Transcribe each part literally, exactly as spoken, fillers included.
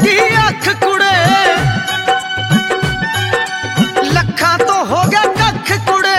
लड़गी अख कुड़े, लखा तो हो गया कख कुड़े।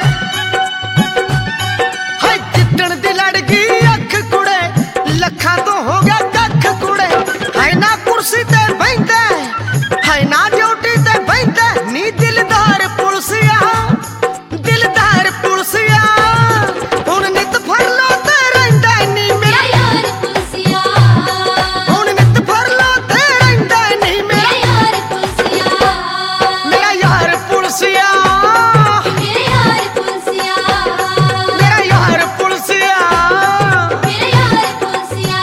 हाय जितन दी लड़गी अख कुड़े, लखा तो हो गया कख कुड़े। हाय ना कुर्सी ते बैठे, हाय ना ड्यूटी ते बैठे, नी दिलदार पुलसिया, दिलदार पुलसिया। हुण नित फर लो ते रहिंदा नी मेरा यार पुलसिया, हुण नित फर लो ते रहिंदा नी मेरा यार पुलसिया, मेरा यार पुलसिया, मेरा यार पुलसिया, मेरा यार पुलसिया, मेरा यार पुलसिया।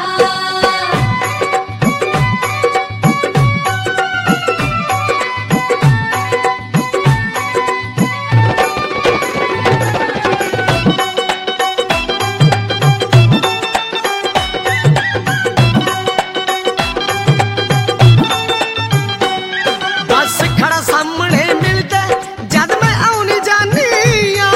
बस खड़ा सामने मिलता जद मैं आउनी जानी आ,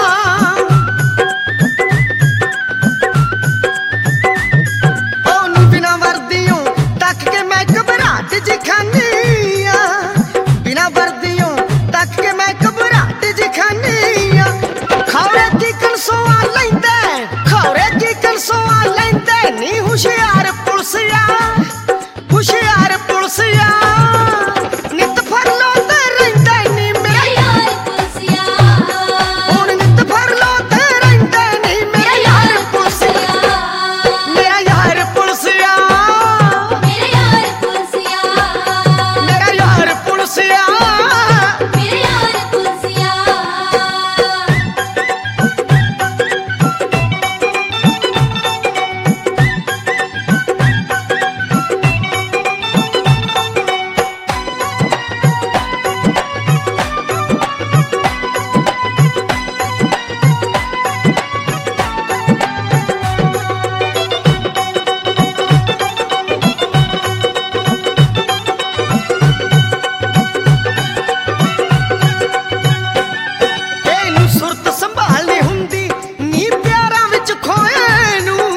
ओ बिना वर्दियों तक के मैं घबराहट जी खानी आ, बिना वर्दियों तक के मैं घबराहट जी खानी आ। खौरे की कंसोआ लैंदे, खौरे की कंसोआ लैंदे नी होशियार पुलसिया, होशियार पुलसिया। नित फर लो ते रहिंदा नी मेरा यार पुलसिया, हुण नित फर लो ते रहिंदा नी मेरा यार पुलसिया, मेरा यार पुलसिया, मेरा यार पुलसिया, मेरा यार पुलसिया, मेरा यार पुलसिया। ਇਹਨੂੰ ਸੁਰਤ ਸੰਭਾਲਣੀ ਹੁੰਦੀ ਨੀ ਪਿਆਰਾਂ ਵਿੱਚ ਖੋਏ ਨੂੰ,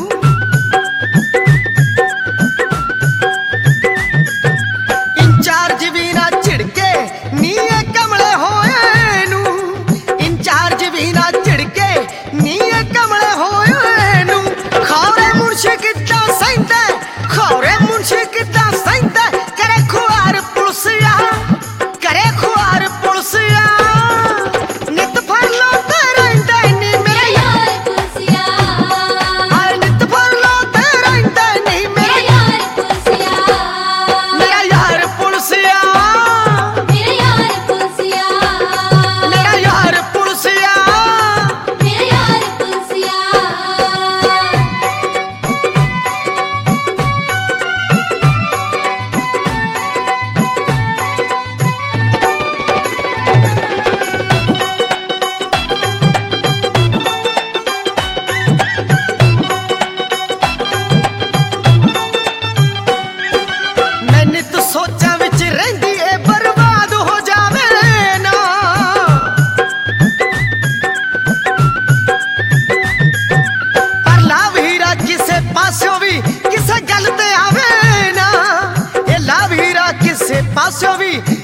ਇੰਚਾਰਜ ਵੀ ਨਾ ਝਿੜਕੇ ਨੀ ਇਹ ਕਮਲੇ ਹੋਏ ਨੂੰ, ਇੰਚਾਰਜ ਵੀ ਨਾ ਝਿੜਕੇ ਨੀ ਇਹ ਕਮਲੇ ਹੋਏ ਨੂੰ। ਖੌਰੇ ਮੁਨਸ਼ੀ ਕਿੱਦਾਂ ਸਹਿੰਦਾ, ਖੌਰੇ ਮੁਨਸ਼ੀ ਕਿੱਦਾਂ ਸਹਿੰਦਾ, ਕਰੇ ਖੁਆਰ ਪੁਲਸਿਆ, ਕਰੇ ਖੁਆਰ ਪੁਲਸਿਆ। ਨਿਤ ਫਰ लो ते रहिंदा नी मेरा यार पुलसिया, हाय नित फर लो ते रहिंदा नी मेरा यार पुलसिया, मेरा यार पुलसिया, मेरा यार पुलसिया, मेरा यार पुलसिया, मेरा यार पुलसिया। मैं नित सोचा विच रहिंदी ए बर्बाद हो जावे ना, पर लाभ हीरा किसे पासों भी किसे गल ते आवे ना, ये लाभ हीरा किसे पासों भी